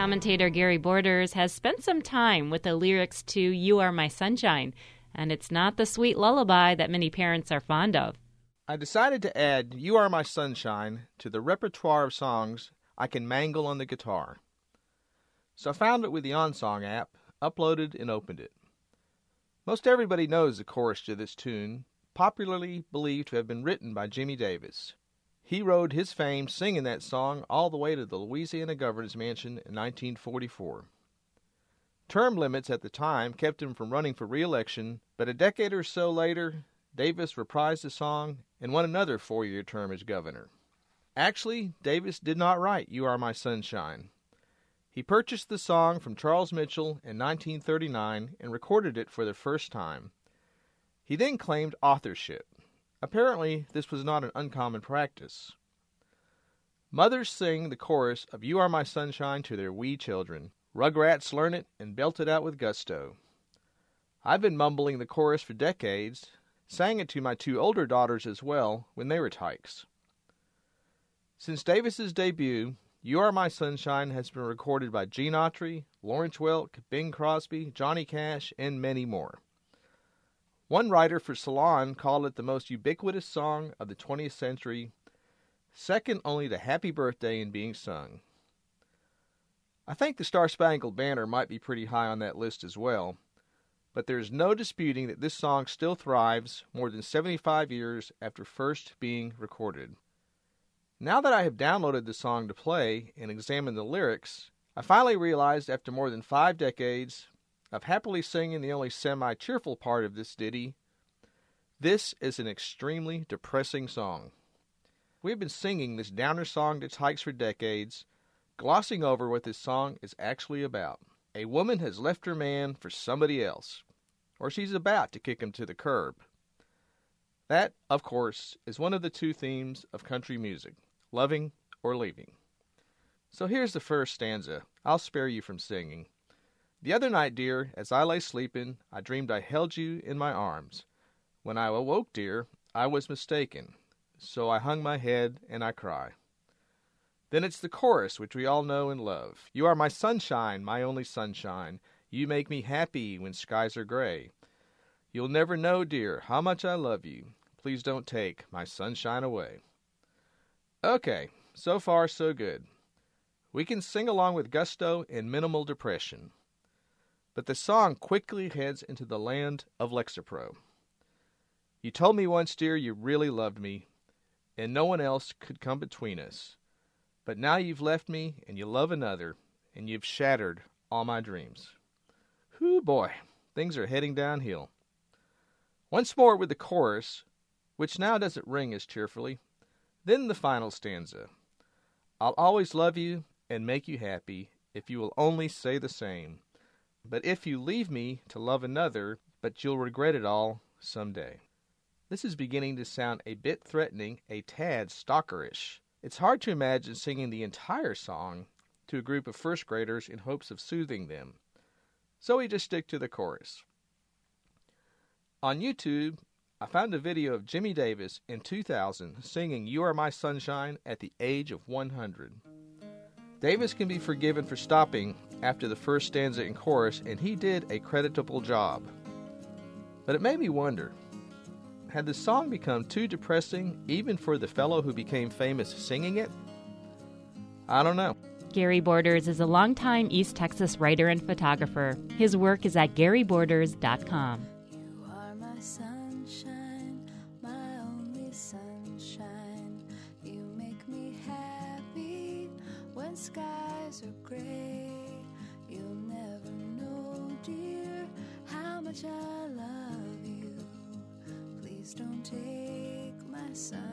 Commentator Gary Borders has spent some time with the lyrics to You Are My Sunshine, and it's not the sweet lullaby that many parents are fond of. I decided to add You Are My Sunshine to the repertoire of songs I can mangle on the guitar. So I found it with the OnSong app, uploaded and opened it. Most everybody knows the chorus to this tune, popularly believed to have been written by Jimmy Davis. He rode his fame singing that song all the way to the Louisiana governor's mansion in 1944. Term limits at the time kept him from running for re-election, but a decade or so later, Davis reprised the song and won another 4-year term as governor. Actually, Davis did not write You Are My Sunshine. He purchased the song from Charles Mitchell in 1939 and recorded it for the first time. He then claimed authorship. Apparently, this was not an uncommon practice. Mothers sing the chorus of You Are My Sunshine to their wee children. Rugrats learn it and belt it out with gusto. I've been mumbling the chorus for decades, sang it to my 2 older daughters as well when they were tykes. Since Davis's debut, You Are My Sunshine has been recorded by Gene Autry, Lawrence Welk, Bing Crosby, Johnny Cash, and many more. One writer for Salon called it the most ubiquitous song of the 20th century, second only to Happy Birthday in being sung. I think the Star-Spangled Banner might be pretty high on that list as well, but there is no disputing that this song still thrives more than 75 years after first being recorded. Now that I have downloaded the song to play and examined the lyrics, I finally realized after more than 5 decades of happily singing the only semi-cheerful part of this ditty, this is an extremely depressing song. We have been singing this downer song to tykes for decades, glossing over what this song is actually about. A woman has left her man for somebody else, or she's about to kick him to the curb. That, of course, is one of the 2 themes of country music, loving or leaving. So here's the first stanza. I'll spare you from singing. The other night, dear, as I lay sleeping, I dreamed I held you in my arms. When I awoke, dear, I was mistaken. So I hung my head and I cry. Then it's the chorus, which we all know and love. You are my sunshine, my only sunshine. You make me happy when skies are gray. You'll never know, dear, how much I love you. Please don't take my sunshine away. Okay, so far so good. We can sing along with gusto and minimal depression. But the song quickly heads into the land of Lexapro. You told me once, dear, you really loved me, and no one else could come between us. But now you've left me, and you love another, and you've shattered all my dreams. Whew, boy, things are heading downhill. Once more with the chorus, which now doesn't ring as cheerfully, then the final stanza. I'll always love you and make you happy if you will only say the same. But if you leave me to love another, but you'll regret it all someday. This is beginning to sound a bit threatening, a tad stalkerish. It's hard to imagine singing the entire song to a group of first graders in hopes of soothing them. So we just stick to the chorus. On YouTube, I found a video of Jimmy Davis in 2000 singing You Are My Sunshine at the age of 100. Davis can be forgiven for stopping after the first stanza and chorus, and he did a creditable job. But it made me wonder, had the song become too depressing even for the fellow who became famous singing it? I don't know. Gary Borders is a longtime East Texas writer and photographer. His work is at GaryBorders.com. You are my sunshine, my only sunshine. You make me happy when skies are gray. You'll never know, dear, how much I love you. Please don't take my sunshine